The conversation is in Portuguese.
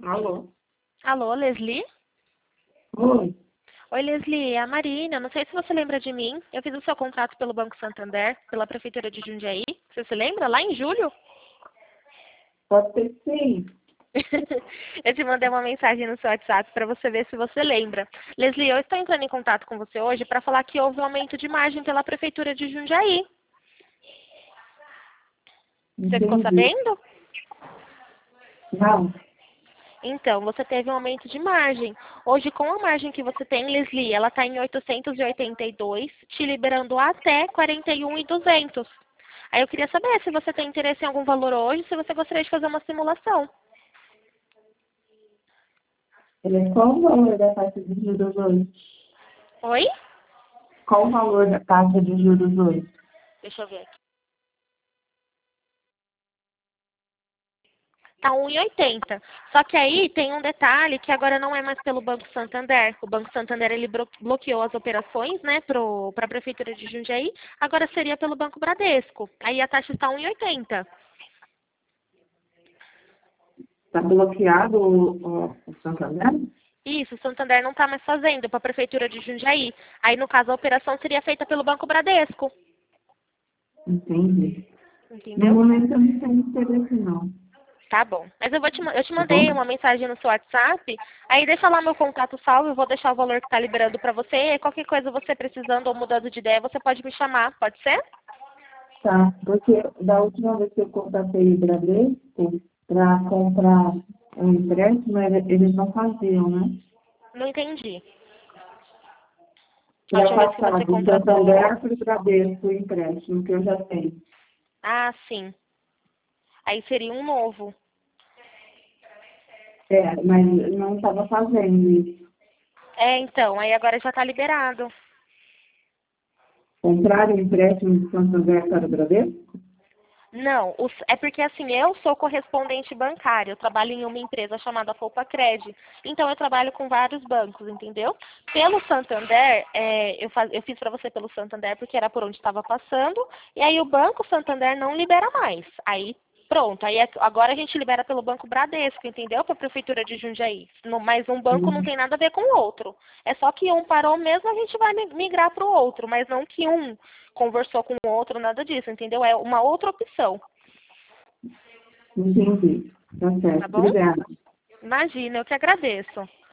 Alô? Alô, Leslie? Oi. Oi, Leslie, é a Marina. Não sei se você lembra de mim. Eu fiz o seu contrato pelo Banco Santander, pela Prefeitura de Jundiaí. Você se lembra? Lá em julho? Pode ser que sim. Eu te mandei uma mensagem no seu WhatsApp para você ver se você lembra. Leslie, eu estou entrando em contato com você hoje para falar que houve um aumento de margem pela Prefeitura de Jundiaí. Você ficou Entendi. sabendo? Não. Então, você teve um aumento de margem. Hoje, com a margem que você tem, Leslie, ela está em 882, te liberando até 41.200. Aí eu queria saber se você tem interesse em algum valor hoje, se você gostaria de fazer uma simulação. Qual o valor da taxa de juros hoje? Oi? Qual o valor da taxa de juros hoje? Deixa eu ver aqui. Tá 1,80. Só que aí tem um detalhe que agora não é mais pelo Banco Santander. O Banco Santander ele bloqueou as operações, né, para a Prefeitura de Jundiaí. Agora seria pelo Banco Bradesco. Aí a taxa está 1,80. Está bloqueado o Santander? Isso, o Santander não está mais fazendo para a Prefeitura de Jundiaí. Aí, no caso, a operação seria feita pelo Banco Bradesco. Entendi. No Entendeu? momento eu não tenho interesse, não. Tá bom. Mas eu te Tá bom? mandei uma mensagem no seu WhatsApp. Aí deixa lá meu contato salvo, eu vou deixar o valor que está liberando para você. E qualquer coisa você precisando ou mudando de ideia, você pode me chamar, pode ser? Tá. Porque da última vez que eu contatei o Bradesco para comprar um empréstimo, eles não faziam, né? Não entendi. A Para última vez que passar você do contratou. Santander para o Bradesco o empréstimo que eu já tenho. Ah, sim. Aí seria um novo. É, mas não estava fazendo isso. É, então, aí agora já está liberado. Comprar um empréstimo de Santander para o Bradesco? Não, é porque assim, eu sou correspondente bancária, eu trabalho em uma empresa chamada Cred. Então eu trabalho com vários bancos, entendeu? Pelo Santander, eu fiz para você pelo Santander porque era por onde estava passando, e aí o Banco Santander não libera mais. Aí pronto, aí agora a gente libera pelo Banco Bradesco, entendeu? Para a Prefeitura de Jundiaí. Mas um banco não Hum, tem nada a ver com o outro. É só que um parou mesmo, a gente vai migrar para o outro, mas não que um conversou com o outro, nada disso, entendeu? É uma outra opção, Entendi. Tá tá certo. bom? Obrigada. Imagina, eu que agradeço.